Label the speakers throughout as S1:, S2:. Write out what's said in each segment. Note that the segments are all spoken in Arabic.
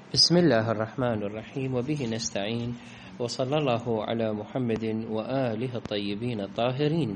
S1: بسم الله الرحمن الرحيم، وبه نستعين، وصلى الله على محمد وآله الطيبين الطاهرين.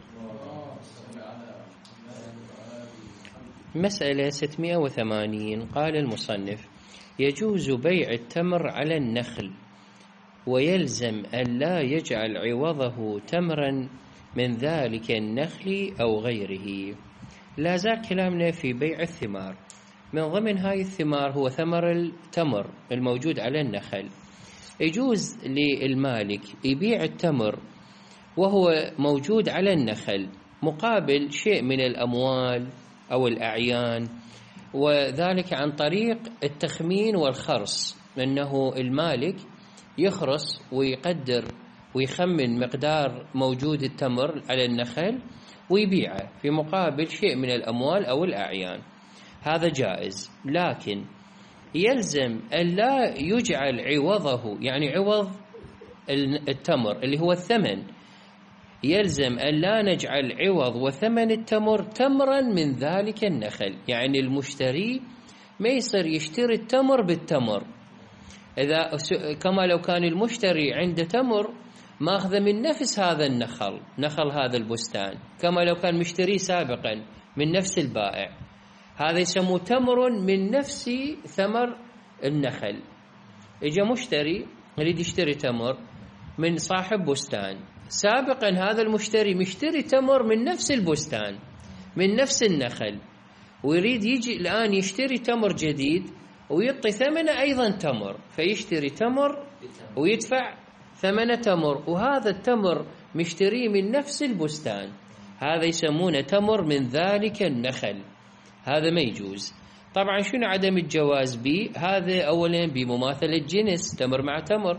S1: مسألة 680. قال المصنف: يجوز بيع التمر على النخل، ويلزم أن لا يجعل عوضه تمرا من ذلك النخل أو غيره. لا زال كلامنا في بيع الثمار. من ضمن هاي الثمار هو ثمر التمر الموجود على النخل. يجوز للمالك يبيع التمر وهو موجود على النخل مقابل شيء من الأموال أو الأعيان، وذلك عن طريق التخمين والخرص، أنه المالك يخرص ويقدر ويخمن مقدار موجود التمر على النخل ويبيعه في مقابل شيء من الأموال أو الأعيان. هذا جائز، لكن يلزم أن لا يجعل عوضه، يعني عوض التمر اللي هو الثمن، يلزم أن لا نجعل عوض وثمن التمر تمرا من ذلك النخل. يعني المشتري ما يصير يشتري التمر بالتمر، إذا كما لو كان المشتري عنده تمر ماخذ من نفس هذا نخل هذا البستان، كما لو كان مشتري سابقا من نفس البائع. هذا يسموه تمر من نفس ثمر النخل. إجا مشتري يريد يشتري تمر من صاحب بستان، سابقا هذا المشتري مشتري تمر من نفس البستان من نفس النخل، ويريد يجي الآن يشتري تمر جديد ويعطي ثمنه أيضا تمر، فيشتري تمر ويدفع ثمن تمر، وهذا التمر مشتري من نفس البستان. هذا يسمونه تمر من ذلك النخل. هذا ما يجوز. طبعا شنو عدم الجواز به؟ هذا أولا بمماثلة جنس، تمر مع تمر،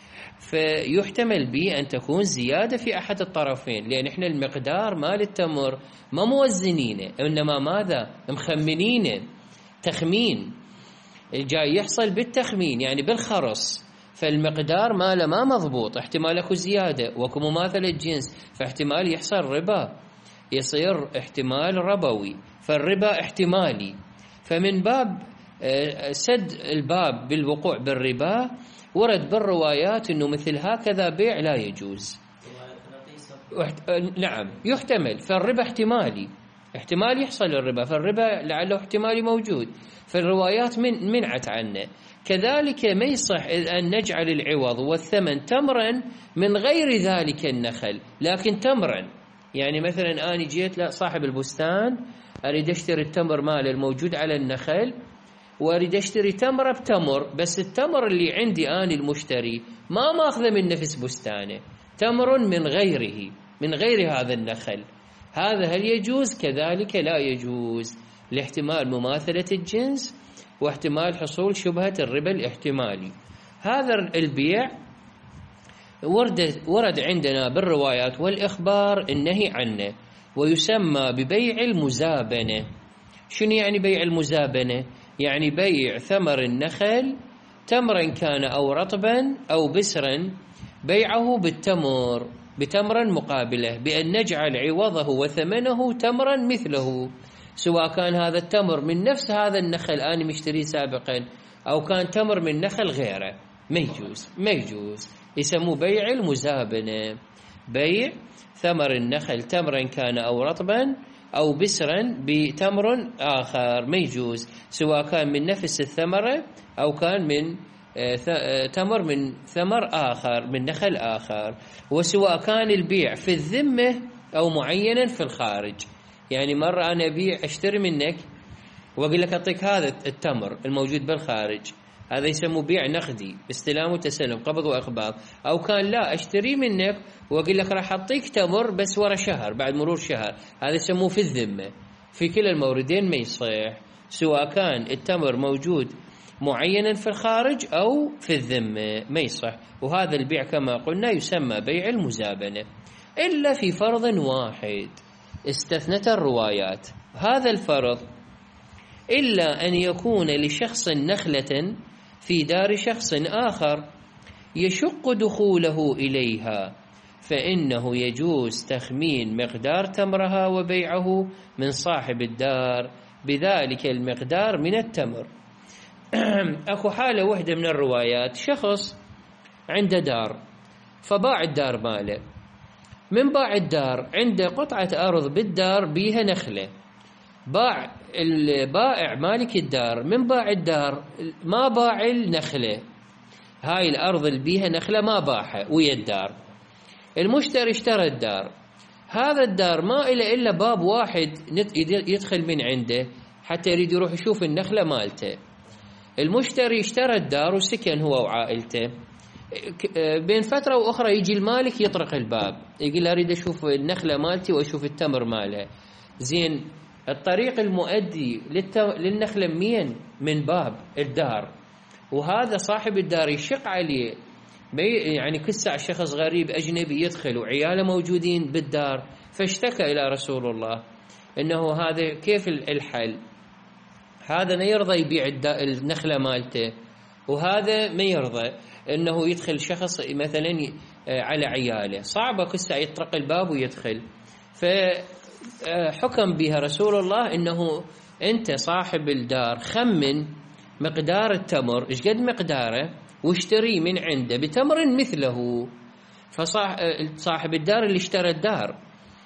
S1: فيحتمل به أن تكون زيادة في أحد الطرفين، لأن إحنا المقدار مال التمر ما موزنينه، إنما ماذا؟ مخمنينه، تخمين جاي يحصل بالتخمين، يعني بالخرص، فالمقدار ماله ما مضبوط، احتمال اكو زيادة وكو مماثلة جنس، فاحتمال يحصل ربا، يصير احتمال ربوي، فالربا احتمالي. فمن باب سد الباب بالوقوع بالربا ورد بالروايات انه مثل هكذا بيع لا يجوز. نعم يحتمل، فالربا احتمال يحصل الربا، فالربا لعله احتمالي موجود، فالروايات منعت عنه. كذلك ما يصح أن نجعل العوض والثمن تمرا من غير ذلك النخل، لكن تمرا، يعني مثلا أنا جيت لصاحب البستان أريد أشتري التمر ماله الموجود على النخل، وأريد أشتري تمر بتمر، بس التمر اللي عندي أنا المشتري ما ماخذه من نفس بستانه، تمر من غير هذا النخل. هذا هل يجوز؟ كذلك لا يجوز، لاحتمال مماثلة الجنس واحتمال حصول شبهة الربا الاحتمالي. هذا البيع ورد عندنا بالروايات والإخبار النهي عنه، ويسمى ببيع المزابنة. شنو يعني بيع المزابنة؟ يعني بيع ثمر النخل تمرا كان أو رطبا أو بسرا، بيعه بتمر مقابله، بأن نجعل عوضه وثمنه تمرا مثله، سواء كان هذا التمر من نفس هذا النخل أنا مشتري سابقا أو كان تمر من نخل غيره. ما يجوز. يسموه بيع المزابنة، بيع ثمر النخل تمرا كان أو رطبا أو بسرا بتمر آخر، ما يجوز، سواء كان من نفس الثمرة أو كان من تمر من ثمر آخر من نخل آخر، وسواء كان البيع في الذمة أو معينا في الخارج. يعني مرة أنا أشتري منك وأقول لك أعطيك هذا التمر الموجود بالخارج، هذا يسموه بيع نقدي، استلام وتسلم، قبض وإقباض. أو كان لا، أشتري منك وأقول لك راح أعطيك تمر بس ورا شهر، بعد مرور شهر، هذا يسموه في الذمة. في كلا الموردين ما يصح، سواء كان التمر موجود معينا في الخارج أو في الذمة ما يصح. وهذا البيع كما قلنا يسمى بيع المزابنة، إلا في فرض واحد استثنت الروايات. هذا الفرض إلا أن يكون لشخص نخلة في دار شخص آخر يشق دخوله إليها، فإنه يجوز تخمين مقدار تمرها وبيعه من صاحب الدار بذلك المقدار من التمر. أكو حالة واحدة من الروايات، شخص عنده دار فباع الدار ماله، من باع الدار عنده قطعة أرض بالدار بيها نخلة، باع البائع مالك الدار، من باع الدار ما باع النخلة، هاي الأرض اللي بيها نخلة ما باعها ويا الدار. المشتري اشترى الدار، هذا الدار ما إله إلا باب واحد يدخل من عنده حتى يريد يروح يشوف النخلة مالته. المشتري اشترى الدار وسكن هو وعائلته، بين فترة وأخرى يجي المالك يطرق الباب يقول له أريد أشوف النخلة مالتي وأشوف التمر ماله. زين، الطريق المؤدي للنخلة من باب الدار، وهذا صاحب الدار يشق عليه، يعني كل ساعة شخص غريب أجنبي يدخل وعياله موجودين بالدار، فاشتكى إلى رسول الله إنه هذا كيف الحل، هذا ما يرضى يبيع النخلة مالته، وهذا ما يرضى إنه يدخل شخص مثلا على عياله، صعبة كل ساعة يطرق الباب ويدخل. فحكم بها رسول الله إنه أنت صاحب الدار خمن مقدار التمر إيش قد مقداره واشتري من عنده بتمر مثله. فصاحب الدار اللي اشترى الدار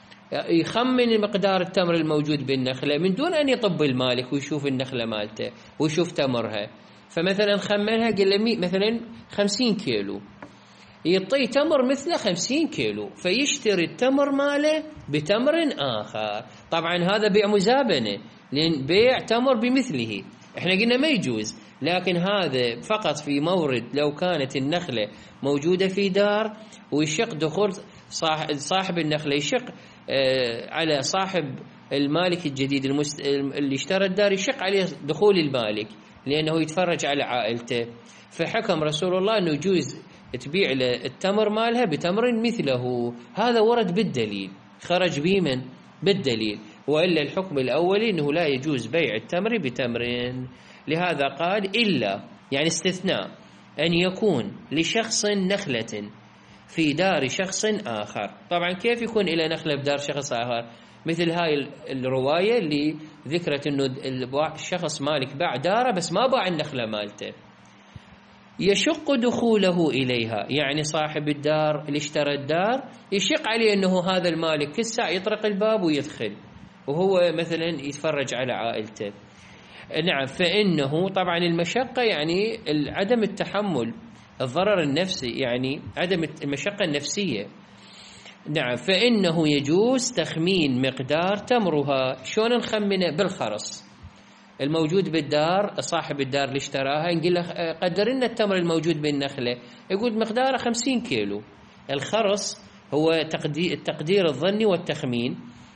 S1: يخمن مقدار التمر الموجود بالنخلة من دون أن يطب المالك ويشوف النخلة مالته ويشوف تمرها. فمثلا خمنها قال له مثلا 50 كيلو، يعطيه تمر مثله 50 كيلو، فيشتري التمر ماله بتمر آخر. طبعا هذا بيع مزابنة، لأن بيع تمر بمثله احنا قلنا ما يجوز، لكن هذا فقط في مورد لو كانت النخلة موجودة في دار ويشق دخول صاحب النخلة، يشق على صاحب المالك الجديد اللي اشترى الدار، يشق عليه دخول المالك لأنه يتفرج على عائلته. فحكم رسول الله أنه يجوز تبيع التمر مالها بتمر مثله. هذا ورد بالدليل، خرج به من بالدليل، وإلا الحكم الأولي أنه لا يجوز بيع التمر بتمر. لهذا قال إلا، يعني استثناء، أن يكون لشخص نخلة في دار شخص آخر. طبعا كيف يكون إلى نخلة بدار شخص آخر؟ مثل هاي الرواية اللي ذكرت أنه الشخص مالك باع داره بس ما باع النخلة مالته، يشق دخوله إليها، يعني صاحب الدار اللي اشترى الدار يشق عليه أنه هذا المالك كل ساعة يطرق الباب ويدخل وهو مثلا يتفرج على عائلته. نعم، فإنه طبعا المشقة يعني عدم التحمل الضرر النفسي، يعني عدم المشقة النفسية. نعم، فإنه يجوز تخمين مقدار تمرها. شلون نخمنه؟ بالخرص الموجود بالدار، صاحب الدار اللي اشتراها نقول له قدر لنا التمر الموجود بالنخلة، يقول مقداره 50 كيلو. الخرص هو التقدير الظني والتخمين،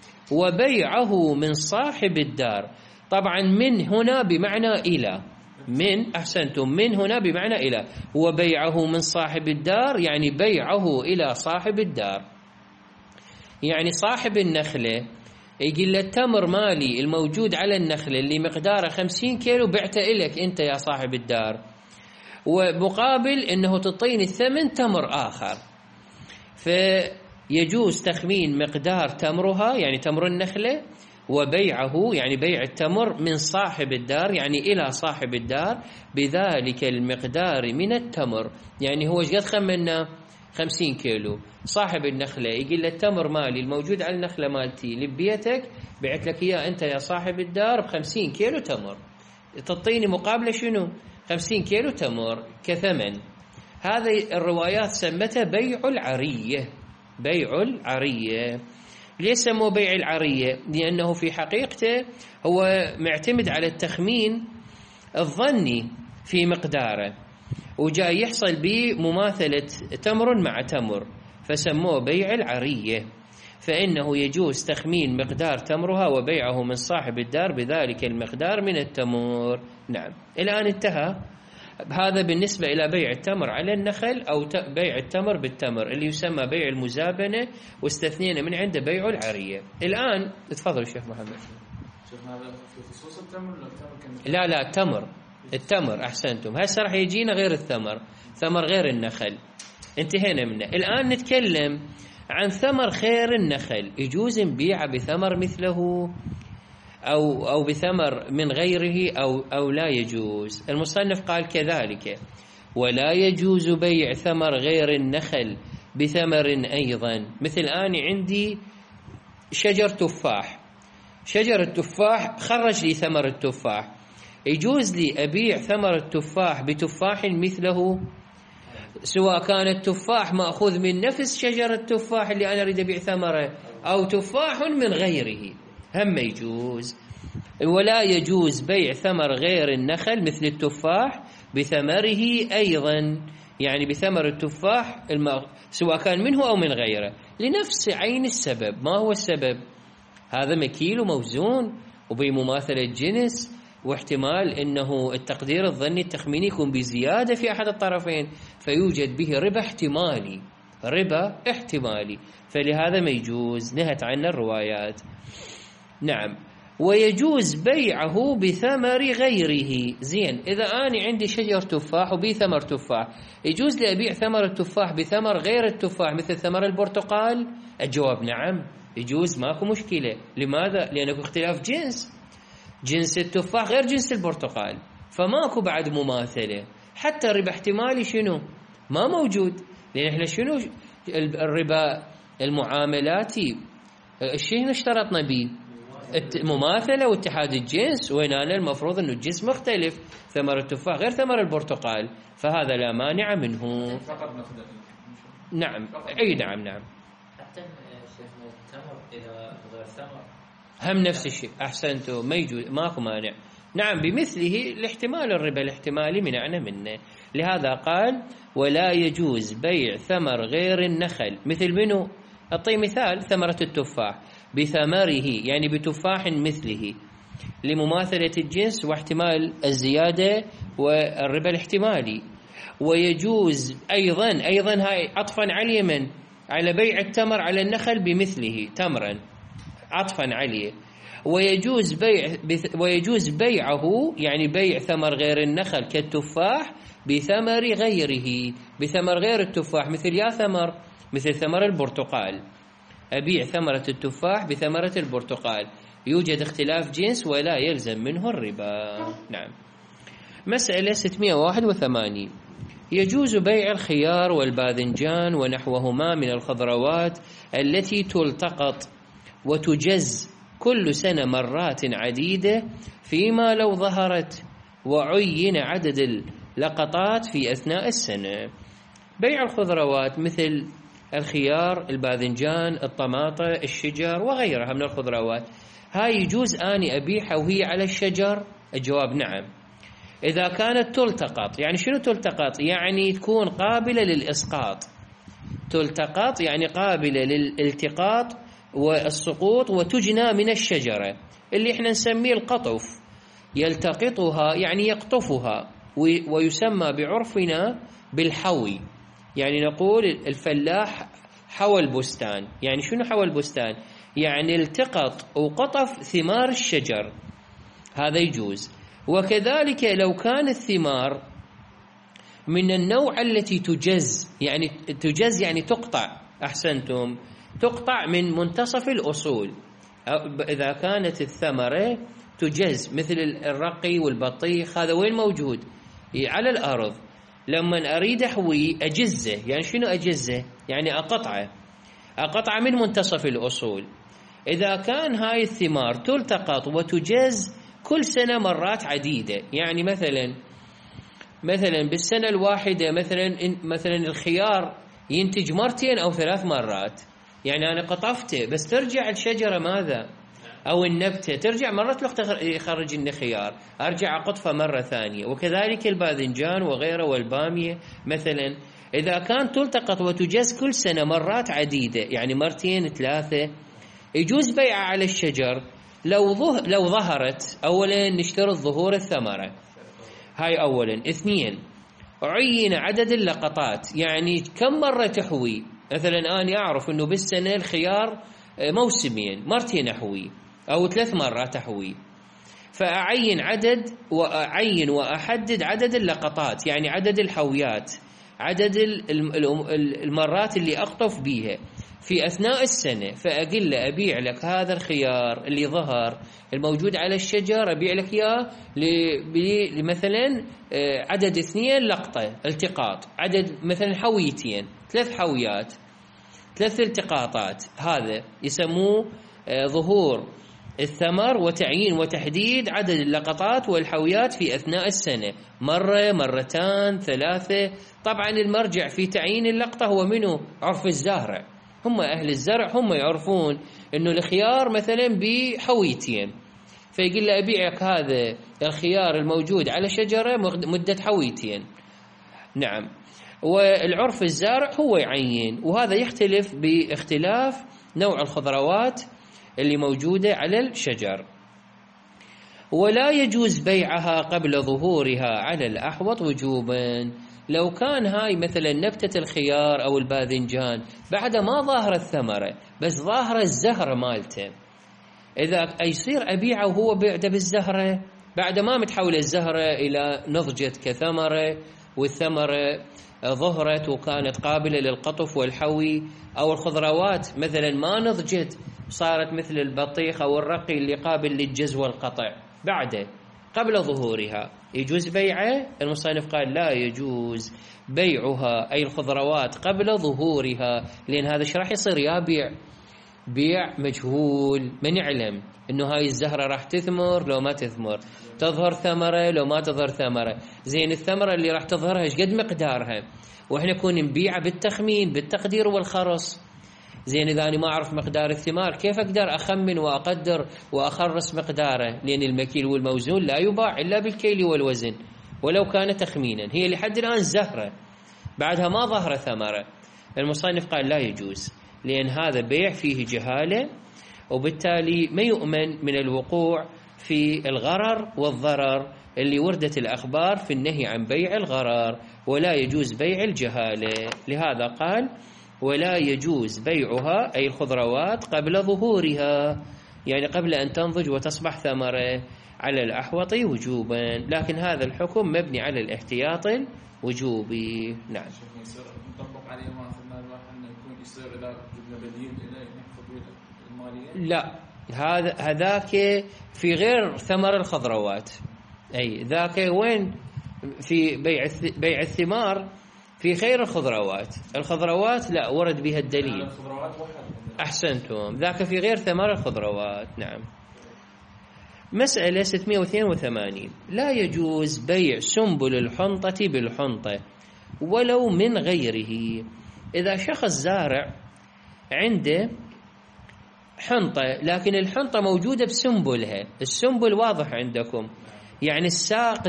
S1: وبيعه من صاحب الدار. طبعا من هنا بمعنى إلى، من أحسنتم، من هنا بمعنى إلى، وبيعه من صاحب الدار يعني بيعه إلى صاحب الدار. يعني صاحب النخلة يقول له التمر مالي الموجود على النخلة اللي مقداره 50 كيلو بعته إليك أنت يا صاحب الدار، ومقابل أنه تعطيني الثمن تمر آخر. فيجوز تخمين مقدار تمرها يعني تمر النخلة، وبيعه يعني بيع التمر من صاحب الدار يعني إلى صاحب الدار بذلك المقدار من التمر. يعني هو قد خمنا 50 كيلو، صاحب النخلة يقول له التمر مالي الموجود على النخلة مالتي لبيتك بعت لك إياه أنت يا صاحب الدار ب50 كيلو تمر، تعطيني مقابله شنو؟ 50 كيلو تمر كثمن. هذه الروايات سمتها بيع العرية. بيع العرية ليش سموه بيع العرية؟ لأنه في حقيقته هو معتمد على التخمين الظني في مقداره، وجاي يحصل بمماثلة تمر مع تمر، فسموه بيع العرية. فإنه يجوز تخمين مقدار تمرها وبيعه من صاحب الدار بذلك المقدار من التمر. نعم، الآن انتهى هذا بالنسبة إلى بيع التمر على النخل أو بيع التمر بالتمر اللي يسمى بيع المزابنة، واستثنينا من عنده بيع العرية. الآن تفضل شيخ محمد.
S2: شيخنا هذا في خصوص التمر ولا التمر كان؟
S1: لا التمر أحسنتم. هسه راح يجينا غير الثمر، ثمر غير النخل انتهينا منه. الآن نتكلم عن ثمر خير النخل، يجوز نبيعه بثمر مثله أو بثمر من غيره أو لا يجوز. المصنف قال كذلك ولا يجوز بيع ثمر غير النخل بثمر أيضا. مثل أنا عندي شجر تفاح، شجر التفاح خرج لي ثمر التفاح، يجوز لي أبيع ثمر التفاح بتفاح مثله، سواء كان التفاح مأخوذ من نفس شجر التفاح اللي أنا أريد أبيع ثمره أو تفاح من غيره، هم يجوز. ولا يجوز بيع ثمر غير النخل مثل التفاح بثمره أيضا، يعني بثمر التفاح سواء كان منه أو من غيره لنفس عين السبب. ما هو السبب؟ هذا مكيل وموزون وبمماثلة جنس، واحتمال أنه التقدير الظني التخميني يكون بزيادة في أحد الطرفين فيوجد به ربا احتمالي، فلهذا ما يجوز، نهت عنه الروايات. نعم. ويجوز بيعه بثمر غيره. زين، إذا أنا عندي شجر تفاح وبي ثمر تفاح، يجوز لي أبيع ثمر التفاح بثمر غير التفاح مثل ثمر البرتقال؟ الجواب نعم يجوز، ماكو مشكلة. لماذا؟ لأنه اختلاف جنس التفاح غير جنس البرتقال، فماكو بعد مماثلة. حتى الربا احتمالي شنو؟ ما موجود، لأن احنا شنو الربا المعاملاتي الشيء اشترطنا به مماثلة واتحاد الجنس، وين أنا المفروض أنه الجنس مختلف، ثمر التفاح غير ثمر البرتقال، فهذا لا مانع منه. نعم أي نعم.
S3: حتى التمر إذا غير ثمر
S1: هم نفس الشيء. أحسنتوا، ما يجوز، ماكو مانع. نعم بمثله الاحتمال، الربا الاحتمالي منعنا منه. لهذا قال ولا يجوز بيع ثمر غير النخل مثل منه. أعطي مثال ثمرة التفاح بثمره، يعني بتفاح مثله لمماثلة الجنس واحتمال الزيادة والربا الاحتمالي. ويجوز أيضا هاي عطفا على من؟ على بيع التمر على النخل بمثله تمرا، عطفا عليه. ويجوز بيعه، يعني بيع ثمر غير النخل كالتفاح بثمر غيره، بثمر غير التفاح مثل ثمر البرتقال، أبيع ثمرة التفاح بثمرة البرتقال، يوجد اختلاف جنس ولا يلزم منه الربا. نعم. مسألة 681. يجوز بيع الخيار والباذنجان ونحوهما من الخضروات التي تلتقط وتجز كل سنة مرات عديدة، فيما لو ظهرت وعين عدد اللقطات في أثناء السنة. بيع الخضروات مثل الخيار، الباذنجان، الطماطة، الشجر وغيرها من الخضروات، هاي يجوز أني أبيعها وهي على الشجر؟ الجواب نعم، إذا كانت تلتقط. يعني شنو تلتقط؟ يعني تكون قابلة للإسقاط. تلتقط يعني قابلة للالتقاط والسقوط وتجنى من الشجرة، اللي احنا نسميه القطف. يلتقطها يعني يقطفها، ويسمى بعرفنا بالحوي. يعني نقول الفلاح حوى البستان. يعني شنو حوى البستان؟ يعني التقط وقطف ثمار الشجر، هذا يجوز. وكذلك لو كان الثمار من النوع التي تجز، يعني تقطع، أحسنتم، تقطع من منتصف الأصول. إذا كانت الثمرة تجز مثل الرقي والبطيخ، هذا وين موجود؟ على الأرض. لما أريد أحوي أجزه. يعني شنو أجزه؟ يعني أقطعه من منتصف الأصول. إذا كان هاي الثمار تلتقط وتجز كل سنة مرات عديدة، يعني مثلا بالسنة الواحدة مثلا الخيار ينتج مرتين أو 3 مرات، يعني أنا قطفته بس ترجع الشجرة ماذا؟ أو النبتة ترجع مرة يخرج لنا خيار، أرجع أقطفه مرة ثانية. وكذلك الباذنجان وغيره والبامية مثلا، إذا كان تلتقط وتجز كل سنة مرات عديدة، يعني مرتين 3، يجوز بيعها على الشجر لو ظهرت. أولا نشترط ظهور الثمرة، هاي أولا. 2 عين عدد اللقطات، يعني كم مرة تحوي. مثلا أنا أعرف أنه بالسنة الخيار موسمين، مرتين أحوي أو 3 مرات أحوي، فأعين وأعين وأحدد عدد اللقطات، يعني عدد الحويات، عدد المرات اللي أقطف بيها. في أثناء السنة، فأقول له أبيع لك هذا الخيار اللي ظهر الموجود على الشجر، أبيع لك إياه مثلا عدد 2 لقطة التقاط، عدد مثلا حويتين 3 حويات 3 التقاطات، هذا يسموه ظهور الثمر وتعيين وتحديد عدد اللقطات والحويات في أثناء السنة، مرة 2 مرتين 3. طبعا المرجع في تعيين اللقطة هو منه؟ عرف الزارع، هم أهل الزرع هم يعرفون أنه الخيار مثلا بحويتين، فيقول له أبيعك هذا الخيار الموجود على شجرة مدة حويتين. نعم، والعرف الزارع هو يعين، وهذا يختلف باختلاف نوع الخضروات اللي موجودة على الشجر. ولا يجوز بيعها قبل ظهورها على الأحوط وجوبا. لو كان هاي مثلا نبتة الخيار أو الباذنجان بعد ما ظاهر الثمرة بس ظاهر الزهرة مالته، إذا يصير أبيعه وهو بعد بالزهرة بعد ما متحول الزهرة إلى نضجت كثمرة، والثمرة ظهرت وكانت قابلة للقطف والحوي، أو الخضروات مثلا ما نضجت صارت مثل البطيخ أو الرقي اللي قابل للجز والقطع بعده قبل ظهورها، يجوز بيعه؟ المصنف قال لا يجوز بيعها أي الخضروات قبل ظهورها، لأن هذا ايش راح يصير؟ يبيع بيع مجهول، من يعلم انه هاي الزهرة راح تثمر لو ما تثمر، تظهر ثمرة لو ما تظهر ثمرة. زين الثمرة اللي راح تظهرها ايش قد مقدارها؟ واحنا نكون نبيعها بالتخمين بالتقدير والخرص. زين اذا انا ما اعرف مقدار الثمار كيف اقدر اخمن واقدر واخرص مقداره؟ لان المكيل والموزون لا يباع الا بالكيل والوزن ولو كان تخمينا. هي لحد الان زهرة بعدها ما ظهر ثمرة، المصنف قال لا يجوز، لأن هذا بيع فيه جهالة، وبالتالي ما يؤمن من الوقوع في الغرر والضرر اللي وردت الأخبار في النهي عن بيع الغرر، ولا يجوز بيع الجهالة. لهذا قال ولا يجوز بيعها أي الخضروات قبل ظهورها، يعني قبل أن تنضج وتصبح ثمرة على الأحوط وجوبا، لكن هذا الحكم مبني على الاحتياط الوجوبي. نعم.
S2: نطبق عليه ما أخذنا الواحد أنه يكون يصير إذا جبنا بديل إلى نحفظ المالية؟
S1: لا، هذاك في غير ثمر الخضروات، أي ذاك وين؟ في بيع الثمار في خير الخضروات. الخضروات لا ورد بها الدليل.
S2: الخضروات
S1: أحسنتم، ذاك في غير ثمر الخضروات. نعم. مسألة 682. لا يجوز بيع سنبل الحنطة بالحنطة ولو من غيره. إذا شخص زارع عنده حنطة لكن الحنطة موجودة بسنبلها، السنبل واضح عندكم، يعني ساق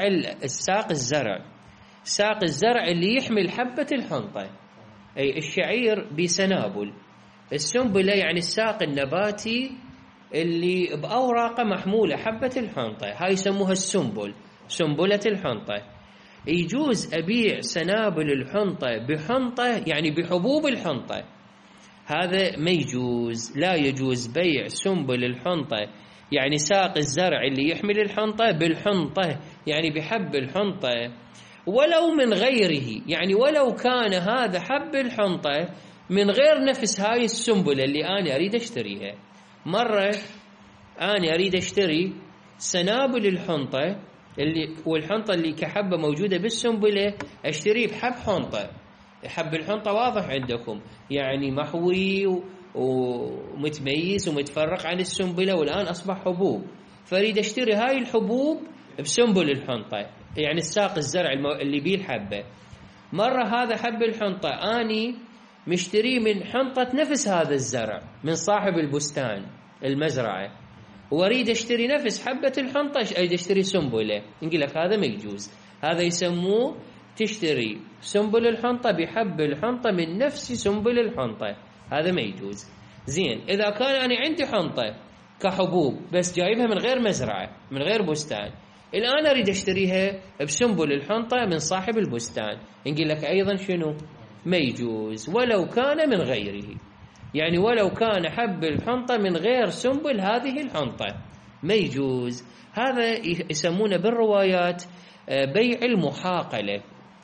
S1: الزرع اللي يحمل حبة الحنطة، أي الشعير بسنابل، السنبلة يعني الساق النباتي اللي بأوراقه محمولة حبة الحنطة، هاي يسموها السنبل، سنبلة الحنطة. يجوز أبيع سنابل الحنطة بحنطة يعني بحبوب الحنطة، هذا ما يجوز. لا يجوز بيع سنبل الحنطة يعني ساق الزرع اللي يحمل الحنطة بالحنطة يعني بحب الحنطة، ولو من غيره، يعني ولو كان هذا حب الحنطة من غير نفس هاي السنبلة اللي أنا أريد أشتريها. مرة أنا أريد أشتري سنابل الحنطة والحنطة اللي كحبة موجودة بالسنبلة أشتريه بحب حنطة، حب الحنطة واضح عندكم يعني محوي ومتميز ومتفرق عن السنبلة والآن أصبح حبوب، فأريد أشتري هاي الحبوب بسنبل الحنطة يعني الساق الزرع اللي بيه الحبة. مرة هذا حب الحنطة أني مشتري من حنطة نفس هذا الزرع من صاحب البستان المزرعة، وأريد أشتري نفس حبة الحنطة أريد أشتري سنبلة، نقول لك هذا ما يجوز. هذا يسموه تشتري سنبل الحنطة بحب الحنطة من نفس سنبل الحنطة، هذا ما يجوز. زين إذا كان أنا عندي حنطة كحبوب بس جايبها من غير مزرعة من غير بستان، الآن أريد أشتريها بسنبل الحنطة من صاحب البستان، نقول لك أيضا شنو؟ ما يجوز ولو كان من غيره، يعني ولو كان حب الحنطة من غير سنبل هذه الحنطة ما يجوز. هذا يسمونه بالروايات بيع المحاقلة،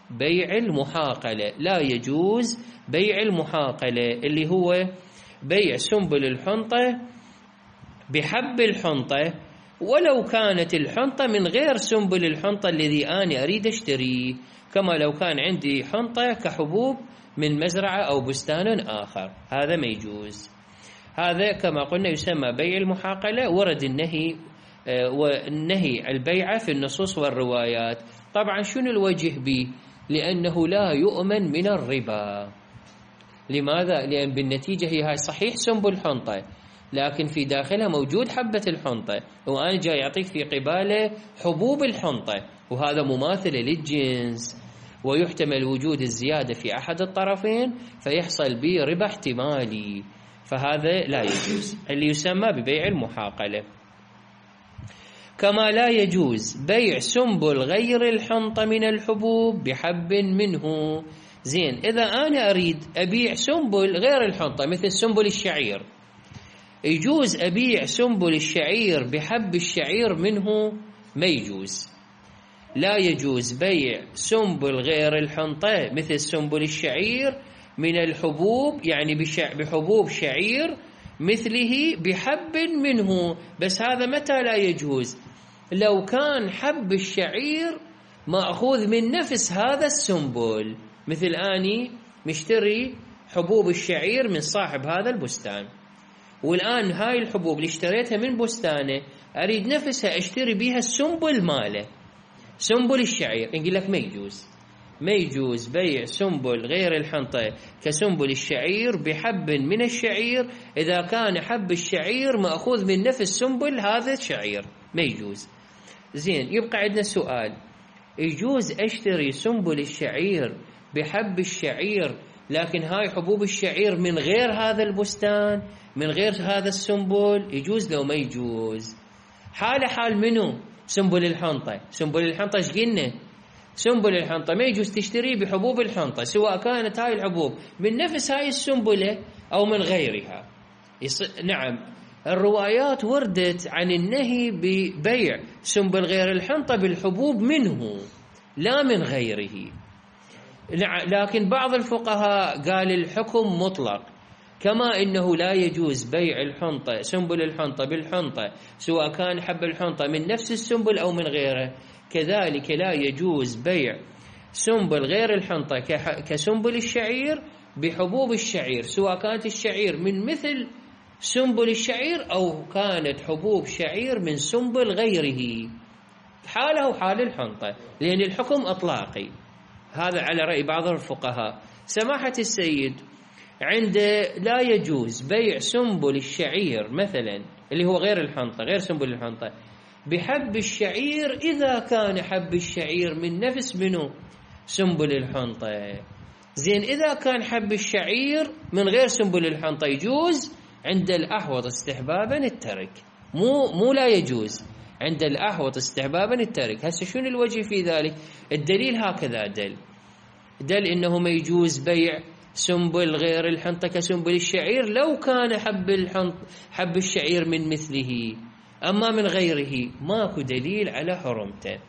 S1: بيع المحاقلة، لا يجوز بيع المحاقلة اللي هو بيع سنبل الحنطة بحب الحنطة ولو كانت الحنطة من غير سنبل الحنطة الذي أنا أريد أشتريه، كما لو كان عندي حنطة كحبوب من مزرعة أو بستان آخر، هذا ما يجوز. هذا كما قلنا يسمى بيع المحاقلة، ورد النهي البيع في النصوص والروايات. طبعا شنو الوجه به؟ لأنه لا يؤمن من الربا. لماذا؟ لأن بالنتيجة هي هاي صحيح سنبل حنطة لكن في داخلها موجود حبة الحنطة، وأنا جاي أعطيك في قبالة حبوب الحنطة، وهذا مماثلة للجنس، ويحتمل وجود الزيادة في أحد الطرفين فيحصل به ربا احتمالي، فهذا لا يجوز، اللي يسمى ببيع المحاقلة. كما لا يجوز بيع سنبل غير الحنطة من الحبوب بحب منه. زين، إذا أنا أريد أبيع سنبل غير الحنطة مثل سنبل الشعير، يجوز أبيع سنبل الشعير بحب الشعير منه؟ ما يجوز. لا يجوز بيع سنبل غير الحنطة مثل سنبل الشعير من الحبوب، يعني بحبوب شعير مثله بحب منه. بس هذا متى لا يجوز؟ لو كان حب الشعير مأخوذ من نفس هذا السنبل، مثل أني مشتري حبوب الشعير من صاحب هذا البستان، والآن هاي الحبوب اللي اشتريتها من بستانه أريد نفسها أشتري بيها السنبل ماله، سنبل الشعير، نقول لك ما يجوز. ما يجوز بيع سنبل غير الحنطة كسنبل الشعير بحب من الشعير إذا كان حب الشعير مأخوذ من نفس سنبل هذا الشعير، ما يجوز. زين، يبقى عندنا سؤال، يجوز أشتري سنبل الشعير بحب الشعير لكن هاي حبوب الشعير من غير هذا البستان، من غير هذا السنبل، يجوز لو ما يجوز؟ حال منه؟ سنبل الحنطة. سنبل الحنطة ايش قلنا؟ سنبل الحنطة ما يجوز تشتري بحبوب الحنطة سواء كانت هاي الحبوب من نفس هاي السنبلة أو من غيرها. نعم، الروايات وردت عن النهي ببيع سنبل غير الحنطة بالحبوب منه لا من غيره، لكن بعض الفقهاء قال الحكم مطلق، كما إنه لا يجوز بيع الحنطة سنبل الحنطة بالحنطة سواء كان حب الحنطة من نفس السنبل أو من غيره، كذلك لا يجوز بيع سنبل غير الحنطة كسنبل الشعير بحبوب الشعير سواء كانت الشعير من مثل سنبل الشعير أو كانت حبوب شعير من سنبل غيره، حاله حال الحنطة، لأن الحكم إطلاقي. هذا على رأي بعض الفقهاء. سماحة السيد، عند لا يجوز بيع سنبل الشعير مثلا اللي هو غير الحنطة، غير سنبل الحنطة، بحب الشعير إذا كان حب الشعير من نفس منه سنبل الحنطة. زين، إذا كان حب الشعير من غير سنبل الحنطة يجوز، عند الأحوط استحبابا الترك، مو لا يجوز، عند الأحوط استحبابا الترك. هسه شنو الوجه في ذلك؟ الدليل هكذا دل إنه ما يجوز بيع سنبل غير الحنطة كسنبل الشعير لو كان حب الشعير من مثله، أما من غيره ماكو دليل على حرمته.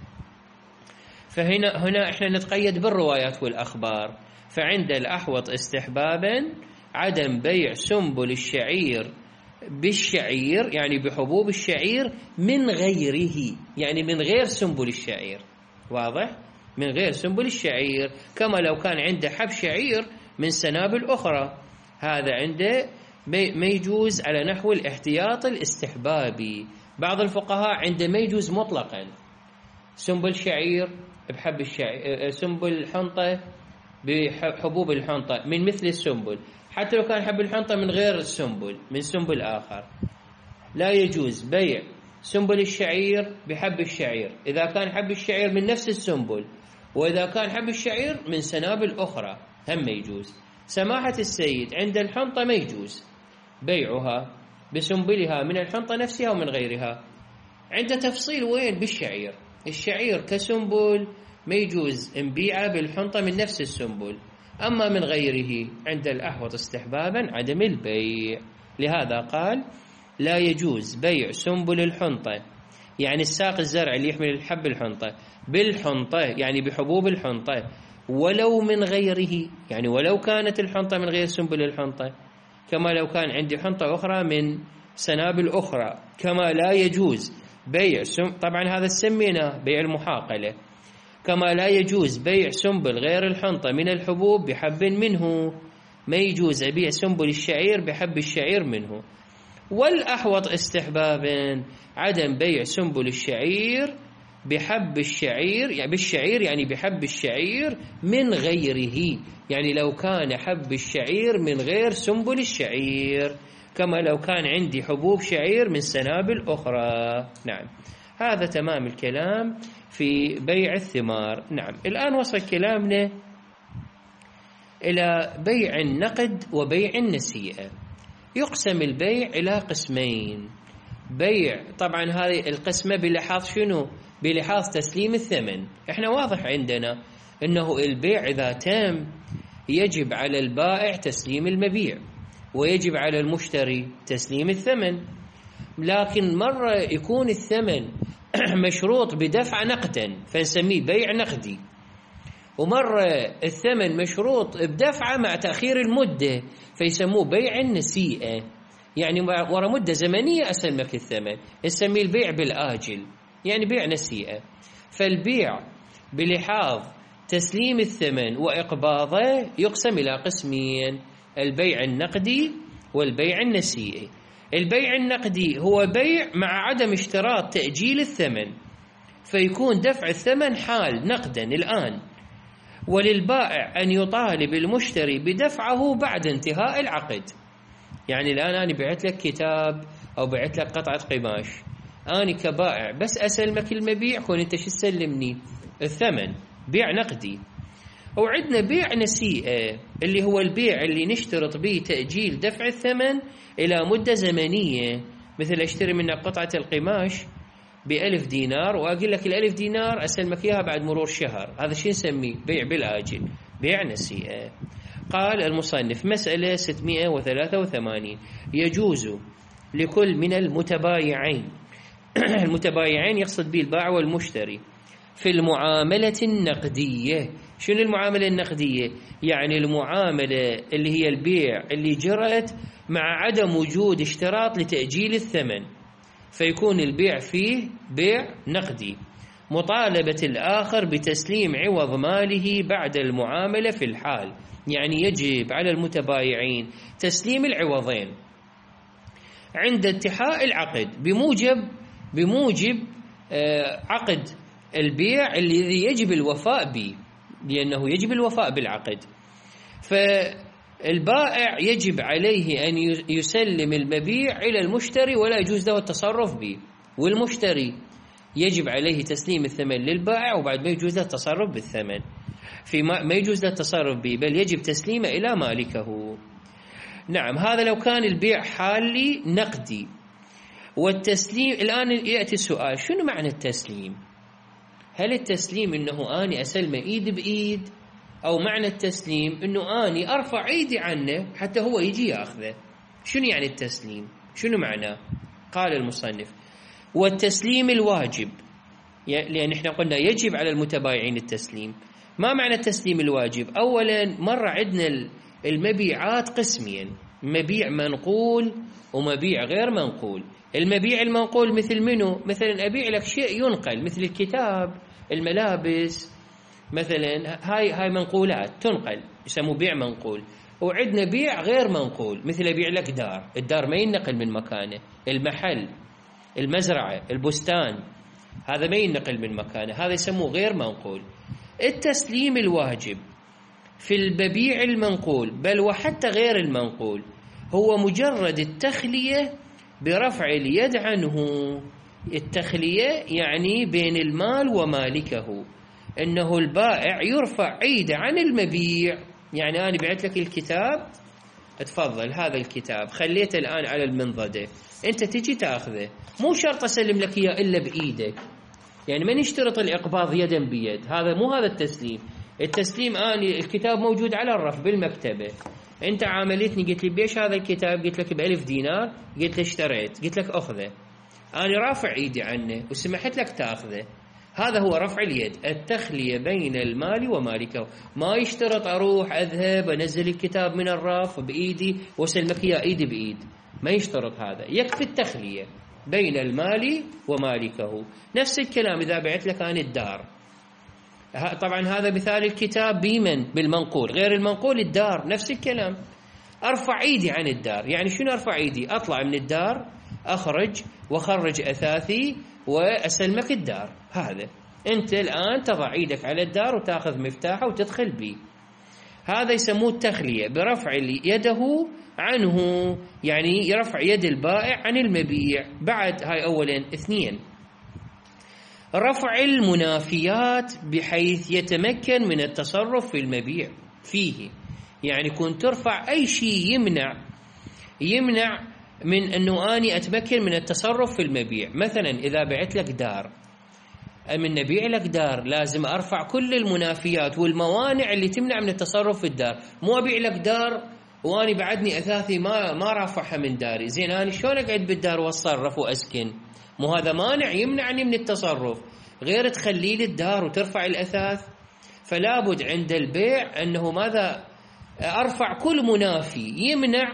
S1: فهنا احنا نتقيد بالروايات والأخبار، فعند الأحوط استحبابا عدم بيع سنبل الشعير بالشعير، يعني بحبوب الشعير من غيره، يعني من غير سنبل الشعير، واضح؟ من غير سنبل الشعير، كما لو كان عنده حب شعير من سنابل أخرى، هذا عنده ما يجوز على نحو الاحتياط الاستحبابي. بعض الفقهاء عنده ما يجوز مطلقا سنبل شعير بحب الشعير، سنبل حنطة بحبوب الحنطة من مثل السنبل، حتى لو كان حب الحنطة من غير السنبل من سنبل آخر. لا يجوز بيع سنبل الشعير بحب الشعير إذا كان حب الشعير من نفس السنبل، وإذا كان حب الشعير من سنابل أخرى هم ما يجوز. سماحة السيد، عند الحنطة ما يجوز بيعها بسنبلها من الحنطة نفسها ومن غيرها. عند تفصيل وين؟ بالشعير، الشعير كسنبل ما يجوز نبيعه بالحنطة من نفس السنبل، أما من غيره عند الأحوط استحبابا عدم البيع. لهذا قال لا يجوز بيع سنبل الحنطة، يعني الساق الزرع اللي يحمل الحب الحنطة، بالحنطة يعني بحبوب الحنطة ولو من غيره، يعني ولو كانت الحنطة من غير سنبل الحنطة، كما لو كان عندي حنطة أخرى من سنابل أخرى. كما لا يجوز بيع طبعا هذا سميناه بيع المحاقلة. كما لا يجوز بيع سنبل غير الحنطة من الحبوب بحب منه، ما يجوز أبيع سنبل الشعير بحب الشعير منه. والأحوط استحبابا عدم بيع سنبل الشعير بحب الشعير، يعني بالشعير يعني بحب الشعير من غيره، يعني لو كان حب الشعير من غير سنبل الشعير، كما لو كان عندي حبوب شعير من سنابل أخرى. نعم، هذا تمام الكلام في بيع الثمار. نعم، الآن وصل كلامنا إلى بيع النقد وبيع النسيئة. يقسم البيع إلى قسمين. بيع طبعا هذه القسمة بلحاظ شنو؟ بلحاظ تسليم الثمن. احنا واضح عندنا انه البيع اذا تم يجب على البائع تسليم المبيع ويجب على المشتري تسليم الثمن، لكن مرة يكون الثمن مشروط بدفع نقدا فنسميه بيع نقدي، ومرة الثمن مشروط بدفعه مع تأخير المدة فيسموه بيع النسيئة، يعني ورا مدة زمنية أسلمك الثمن، نسميه البيع بالآجل، يعني بيع نسيئة. فالبيع بلحاظ تسليم الثمن وإقباضه يقسم إلى قسمين: البيع النقدي والبيع النسيئي. البيع النقدي هو بيع مع عدم اشتراط تأجيل الثمن، فيكون دفع الثمن حال نقدا الآن، وللبائع أن يطالب المشتري بدفعه بعد انتهاء العقد. يعني الآن أنا بعت لك كتاب أو بعت لك قطعة قماش، أنا كبائع بس أسلمك المبيع، كون أنت شو تسلمني الثمن، بيع نقدي. وعندنا بيع نسيئة اللي هو البيع اللي نشترط به تأجيل دفع الثمن إلى مدة زمنية، مثل أشتري منك قطعة القماش ب1000 دينار وأقول لك 1000 دينار أسلمك إياها بعد مرور شهر، هذا شو نسميه؟ بيع بالآجل، بيع نسيئة. قال المصنف: مسألة 683: يجوز لكل من المتبايعين المتبايعين يقصد به البائع والمشتري في المعاملة النقدية. شنو المعاملة النقدية؟ يعني المعاملة اللي هي البيع اللي جرت مع عدم وجود اشتراط لتأجيل الثمن، فيكون البيع فيه بيع نقدي، مطالبة الآخر بتسليم عوض ماله بعد المعاملة في الحال، يعني يجب على المتبايعين تسليم العوضين عند انتهاء العقد بموجب عقد البيع الذي يجب الوفاء به، لأنه يجب الوفاء بالعقد. فالبائع يجب عليه أن يسلم المبيع إلى المشتري ولا يجوز له التصرف به، والمشتري يجب عليه تسليم الثمن للبائع وبعد ما يجوز له التصرف بالثمن، ما يجوز له التصرف به، بل يجب تسليمه إلى مالكه. نعم، هذا لو كان البيع حالي نقدي. والتسليم الآن يأتي السؤال: شنو معنى التسليم؟ هل التسليم إنه أني أسلم إيد بإيد، أو معنى التسليم إنه أني أرفع إيدي عنه حتى هو يجي يأخذه؟ شنو يعني التسليم؟ شنو معناه؟ قال المصنف: والتسليم الواجب، لأن إحنا قلنا يجب على المتبايعين التسليم. ما معنى التسليم الواجب؟ أولا، مرة عندنا المبيعات قسمين: مبيع منقول ومبيع غير منقول. المبيع المنقول مثل منه؟ مثلا أبيع لك شيء ينقل مثل الكتاب، الملابس مثلا، هاي منقولات تنقل، يسموه بيع منقول. وعندنا بيع غير منقول، مثل أبيع لك دار، الدار ما ينقل من مكانه، المحل، المزرعة، البستان، هذا ما ينقل من مكانه، هذا يسموه غير منقول. التسليم الواجب في المبيع المنقول بل وحتى غير المنقول هو مجرد التخلية برفع اليد عنه. التخلية يعني بين المال ومالكه، إنه البائع يرفع ايده عن المبيع. يعني أنا بعت لك الكتاب، اتفضل هذا الكتاب، خليته الآن على المنضدة، أنت تجي تأخذه، مو شرط أسلم لك إياه إلا بإيدك، يعني ما نشترط الإقباض يدا بيد، هذا التسليم. التسليم أني الكتاب موجود على الرف بالمكتبة، أنت عاملتني قلت لي بيش هذا الكتاب، قلت لك ب1000 دينار، قلت لي اشتريت، قلت لك أخذه، أنا رافع إيدي عنه وسمحت لك تأخذه، هذا هو رفع اليد، التخلية بين المال ومالكه. ما يشترط أروح أذهب أنزل الكتاب من الرف بإيدي وسلمك إياه إيدي بإيد، ما يشترط هذا، يكفي التخلية بين المال ومالكه. نفس الكلام إذا بعت لك أنا الدار، طبعا هذا مثال الكتاب بمن؟ بالمنقول، غير المنقول الدار نفس الكلام. أرفع إيدي عن الدار، يعني شنو أرفع إيدي؟ أطلع من الدار، أخرج وخرج أثاثي وأسلمك الدار. هذا أنت الآن تضع إيدك على الدار وتأخذ مفتاحه وتدخل به، هذا يسموه التخلية برفع يده عنه، يعني يرفع يد البائع عن المبيع. بعد هاي أولا. اثنين، رفع المنافيات بحيث يتمكن من التصرف في المبيع فيه، يعني كنت ترفع أي شيء يمنع من أنه أني أتمكن من التصرف في المبيع. مثلا إذا بعت لك دار، من نبيع لك دار لازم أرفع كل المنافيات والموانع اللي تمنع من التصرف في الدار. مو أبيع لك دار وأني بعدني أثاثي ما رافعها من داري، زين أنا شلون أقعد بالدار وأتصرف وأسكن؟ مو هذا مانع يمنعني من التصرف، غير تخلي لي الدار وترفع الأثاث. فلا بد عند البيع أنه ماذا؟ أرفع كل منافي يمنع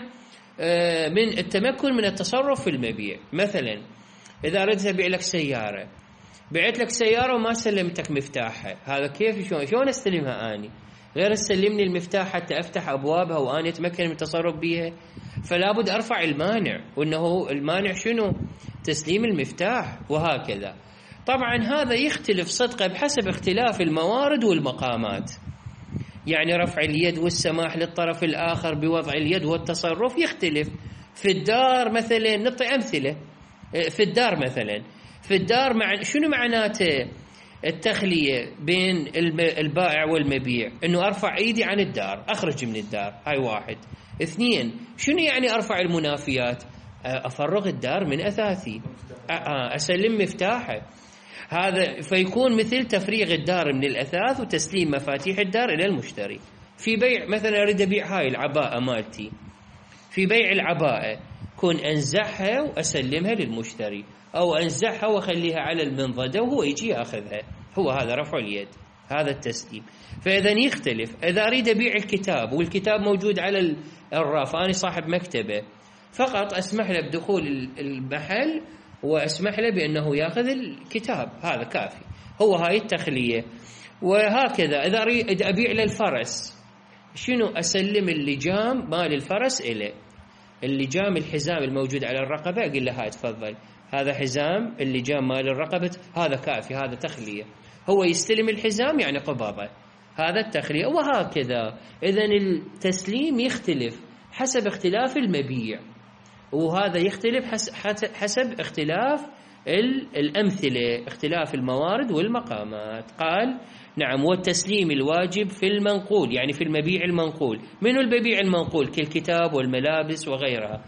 S1: من التمكن من التصرف في المبيع. مثلا إذا أردت أبيع لك سيارة، بعت لك سيارة وما سلمتك مفتاحها، هذا كيف؟ شلون أستلمها أني؟ غير تسلمني المفتاح حتى أفتح أبوابها وأنا أتمكن من التصرف بها. فلا بد أرفع المانع، وأنه المانع شنو؟ تسليم المفتاح، وهكذا. طبعا هذا يختلف صدقه بحسب اختلاف الموارد والمقامات، يعني رفع اليد والسماح للطرف الآخر بوضع اليد والتصرف يختلف. في الدار مثلا، نعطي أمثلة. في الدار مثلا، في الدار شنو معناته التخلية بين البائع والمبيع؟ أنه أرفع إيدي عن الدار، أخرج من الدار، هاي واحد. اثنين، شنو يعني أرفع المنافيات؟ أفرغ الدار من أثاثي، أسلم مفتاحه، هذا فيكون مثل تفريغ الدار من الأثاث وتسليم مفاتيح الدار إلى المشتري. في بيع مثلا أريد أبيع هاي العباءة مالتي، في بيع العباءة كون أنزعها وأسلمها للمشتري، أو أنزعها وأخليها على المنضدة وهو يجي يأخذها، هو هذا رفع اليد، هذا التسليم. فإذا يختلف. إذا أريد أبيع الكتاب والكتاب موجود على الرف، أنا صاحب مكتبة، فقط أسمح له بدخول المحل وأسمح له بأنه يأخذ الكتاب، هذا كافي، هو هاي التخلية. وهكذا إذا أريد أبيع للفرس، شنو؟ أسلم اللجام مال الفرس إليه، اللجام الحزام الموجود على الرقبة، أقول له هاي تفضل، هذا حزام اللجام مال الرقبة، هذا كافي، هذا تخلية. هو يستلم الحزام يعني قبابة، هذا التخلية. وهكذا. إذن التسليم يختلف حسب اختلاف المبيع، وهذا يختلف حسب اختلاف الأمثلة، اختلاف الموارد والمقامات. قال نعم، والتسليم الواجب في المنقول، يعني في المبيع المنقول. منو المبيع المنقول؟ كالكتاب والملابس وغيرها.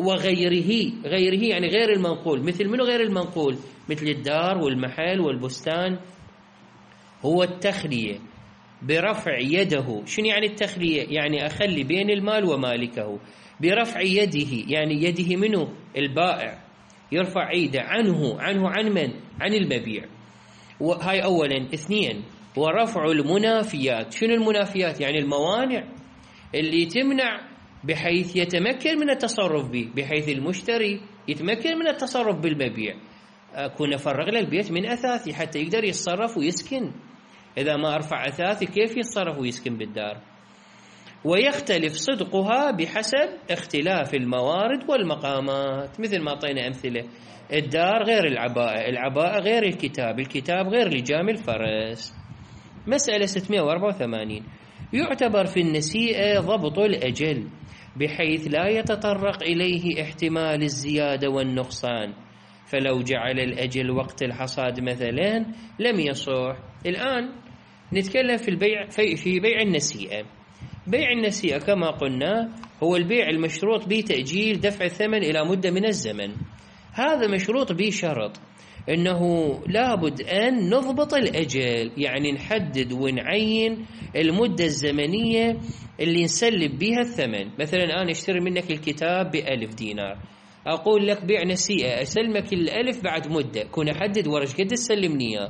S1: وغيره يعني غير المنقول، مثل منو غير المنقول؟ مثل الدار والمحل والبستان. هو التخلية برفع يده. شنو يعني التخلية؟ يعني أخلي بين المال ومالكه برفع يده، يعني يده منه؟ البائع، يرفع يده عنه عن من؟ عن المبيع. وهاي أولا. اثنين، ورفع المنافيات. شنو المنافيات؟ يعني الموانع اللي تمنع بحيث يتمكن من التصرف به، بحيث المشتري يتمكن من التصرف بالمبيع. أكون أفرغ له البيت من أثاثي حتى يقدر يتصرف ويسكن، إذا ما أرفع أثاثي كيف يتصرف ويسكن بالدار؟ ويختلف صدقها بحسب اختلاف الموارد والمقامات، مثل ما أعطينا أمثلة، الدار غير العباءة، العباءة غير الكتاب، الكتاب غير لجام الفرس. مسألة 684. يعتبر في النسيئة ضبط الأجل بحيث لا يتطرق إليه احتمال الزيادة والنقصان، فلو جعل الأجل وقت الحصاد مثلا لم يصح. الآن نتكلم في بيع النسيئة. بيع النسيئة كما قلنا هو البيع المشروط به تأجيل دفع الثمن إلى مدة من الزمن. هذا مشروط به شرط أنه لابد أن نضبط الأجل، يعني نحدد ونعين المدة الزمنية اللي نسلب بها الثمن. مثلا أنا أشتري منك الكتاب ب1000 دينار، أقول لك بيع نسيئة، أسلمك 1000 بعد مدة، كون أحدد ورش قد تسلمني إياه،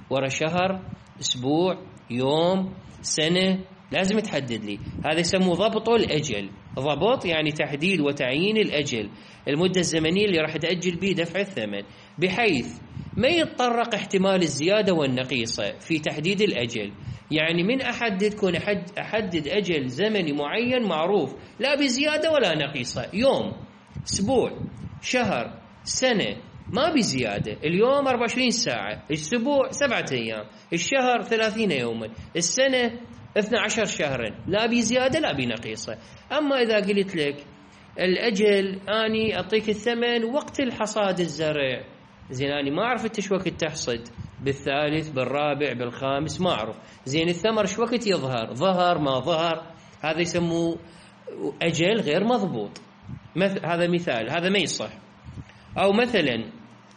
S1: ورا شهر، أسبوع، يوم، سنة، لازم تحدد لي. هذا يسموه ضبط الأجل. ضبط يعني تحديد وتعيين الأجل، المدة الزمنية اللي راح تأجل به دفع الثمن، بحيث ما يتطرق احتمال الزيادة والنقيصة في تحديد الأجل. يعني من أحدد كون أحدد أجل زمني معين معروف، لا بزيادة ولا نقيصة، يوم، أسبوع، شهر، سنة، ما بزيادة. اليوم 24 ساعة، الأسبوع 7 أيام، الشهر 30 يوما، السنة 12 شهرا، لا بزيادة لا بنقيصة. أما إذا قلت لك الأجل أني أعطيك الثمن وقت الحصاد الزرع، زين أنا ما أعرف أنت شو وقت تحصد، بالثالث، بالرابع، بالخامس، ما أعرف. زين الثمر شو وقت يظهر، ظهر ما ظهر، هذا يسموه أجل غير مضبوط. هذا مثال، هذا ما يصح. أو مثلا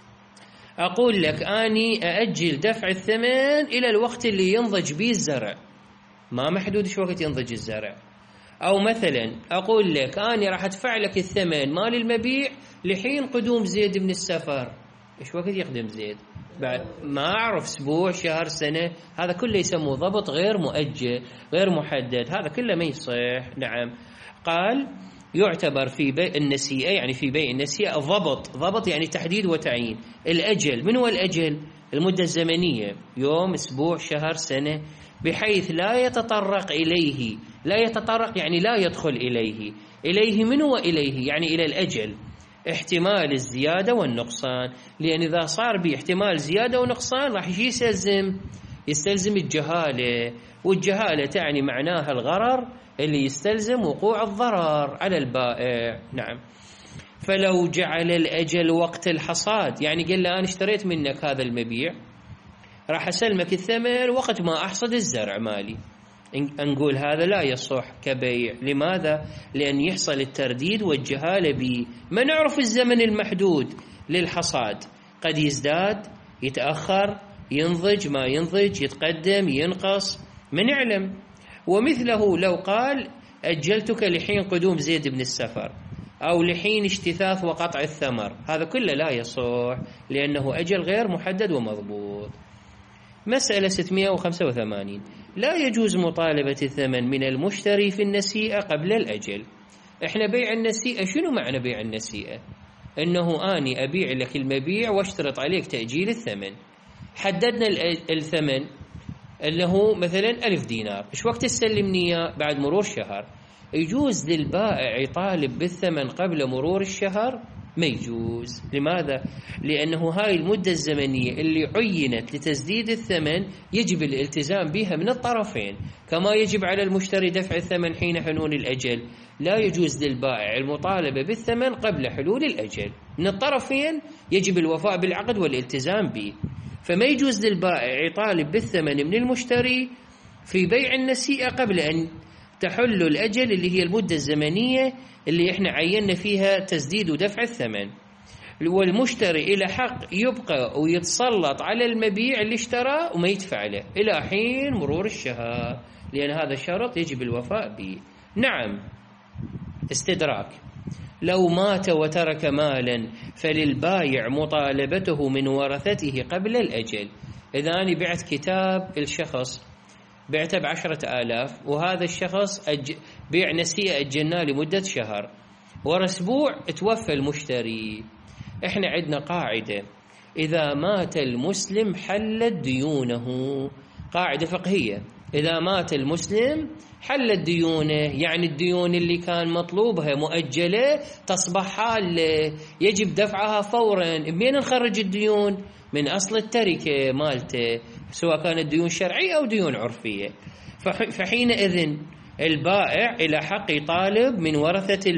S1: أقول لك أني أأجل دفع الثمن إلى الوقت اللي ينضج به الزرع، ما محدود شو وقت ينضج الزرع. أو مثلا أقول لك أنا راح أدفع لك الثمن مال المبيع لحين قدوم زيد من السفر. إيش وقت يقدم زيد؟ بعد ما أعرف، أسبوع، شهر، سنة. هذا كله يسموه ضبط غير مؤجل غير محدد، هذا كله ما يصح. نعم. قال يعتبر في بيع النسيئة، يعني في بيع النسيئة ضبط يعني تحديد وتعيين الأجل. من هو الأجل؟ المدة الزمنية، يوم، أسبوع، شهر، سنة، بحيث لا يتطرق إليه. لا يتطرق يعني لا يدخل إليه. من هو إليه؟ يعني إلى الأجل احتمال الزيادة والنقصان. لأن إذا صار باحتمال زيادة ونقصان راح يستلزم الجهالة، والجهالة تعني معناها الغرر اللي يستلزم وقوع الضرر على البائع. نعم. فلو جعل الأجل وقت الحصاد، يعني قال له أنا اشتريت منك هذا المبيع، راح أسلمك الثمن وقت ما أحصد الزرع مالي، نقول هذا لا يصح كبيع. لماذا؟ لأن يحصل الترديد والجهالة به. ما نعرف الزمن المحدود للحصاد، قد يزداد، يتأخر، ينضج، ما ينضج، يتقدم، ينقص، ما نعلم. ومثله لو قال أجلتك لحين قدوم زيد بن السفر، أو لحين اجتثاث وقطع الثمر، هذا كله لا يصح، لأنه أجل غير محدد ومضبوط. مسألة 685. لا يجوز مطالبة الثمن من المشتري في النسيئة قبل الأجل. احنا بيع النسيئة، شنو معنى بيع النسيئة؟ انه اني ابيع لك المبيع واشترط عليك تأجيل الثمن. حددنا الثمن اللي هو مثلا 1000 دينار، ايش وقت تسلمني بعد مرور شهر؟ يجوز للبائع يطالب بالثمن قبل مرور الشهر؟ ما يجوز. لماذا؟ لأنه هاي المدة الزمنية اللي عينت لتسديد الثمن يجب الالتزام بها من الطرفين، كما يجب على المشتري دفع الثمن حين حلول الأجل. لا يجوز للبائع المطالبة بالثمن قبل حلول الأجل، من الطرفين يجب الوفاء بالعقد والالتزام به. فما يجوز للبائع يطالب بالثمن من المشتري في بيع النسيئة قبل أن تحل الأجل اللي هي المدة الزمنية اللي احنا عينا فيها تسديد ودفع الثمن. والمشتري إلى حق يبقى ويتسلط على المبيع اللي اشترى وما يدفع له إلى حين مرور الشهر، لأن هذا الشرط يجب الوفاء به. نعم. استدراك. لو مات وترك مالا فللبايع مطالبته من ورثته قبل الأجل. إذا أنا بعت كتاب الشخص بعته ب10,000، وهذا الشخص بيع نسيئة أجلناه لمدة شهر، ورا أسبوع توفى المشتري. إحنا عندنا قاعدة: إذا مات المسلم حلت ديونه. قاعدة فقهية: إذا مات المسلم حلت ديونه، يعني الديون اللي كان مطلوبها مؤجلة تصبح حالة، يجب دفعها فورا. منين نخرج الديون؟ من أصل التركة مالته، سواء كانت ديون شرعية أو ديون عرفية. فحينئذ البائع إلى حق يطالب من ورثة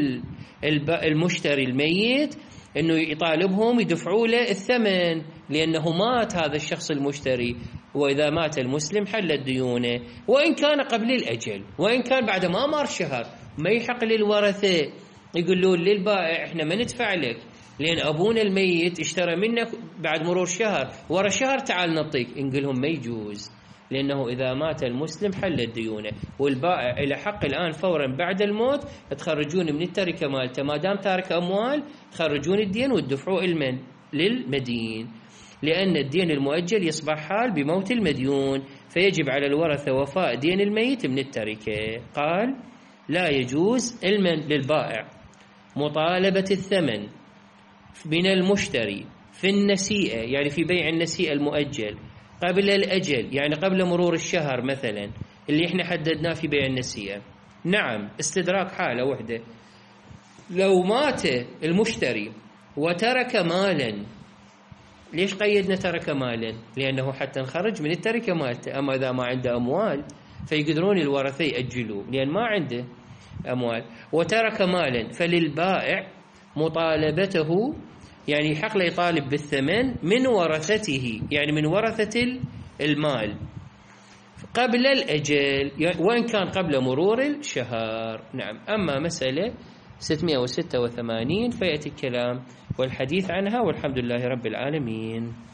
S1: المشتري الميت أنه يطالبهم يدفعوا له الثمن، لأنه مات هذا الشخص المشتري. وإذا مات المسلم حلت ديونه، وإن كان قبل الأجل، وإن كان بعد ما مر شهر. ما يحق للورثة يقولون للبائع إحنا ما ندفع لك لأن أبونا الميت اشترى منك بعد مرور شهر، ورا شهر تعال نعطيك. نقولهم ما يجوز، لأنه إذا مات المسلم حلت ديونه، والبائع إلى حق الآن فورا بعد الموت تخرجون من التركة مالته، ما دام تارك أموال تخرجون الدين وتدفعوا المن للمدين. لأن الدين المؤجل يصبح حال بموت المديون، فيجب على الورثة وفاء دين الميت من التركة. قال: لا يجوز للبائع مطالبة الثمن من المشتري في النسيئة، يعني في بيع النسيئة المؤجل قبل الأجل، يعني قبل مرور الشهر مثلا اللي احنا حددناه في بيع النسيئة. نعم، استدراك حالة وحدة، لو مات المشتري وترك مالا. ليش قيدنا ترك مالا؟ لأنه حتى نخرج من التركة مالته. أما إذا ما عنده أموال فيقدرون الورثة يأجلوا لأن ما عنده أموال. وترك مالا فللبائع مطالبته، يعني حق له يطالب بالثمن من ورثته، يعني من ورثة المال قبل الأجل، وإن كان قبل مرور الشهر. نعم. أما مسألة 686 فيأتي الكلام والحديث عنها، والحمد لله رب العالمين.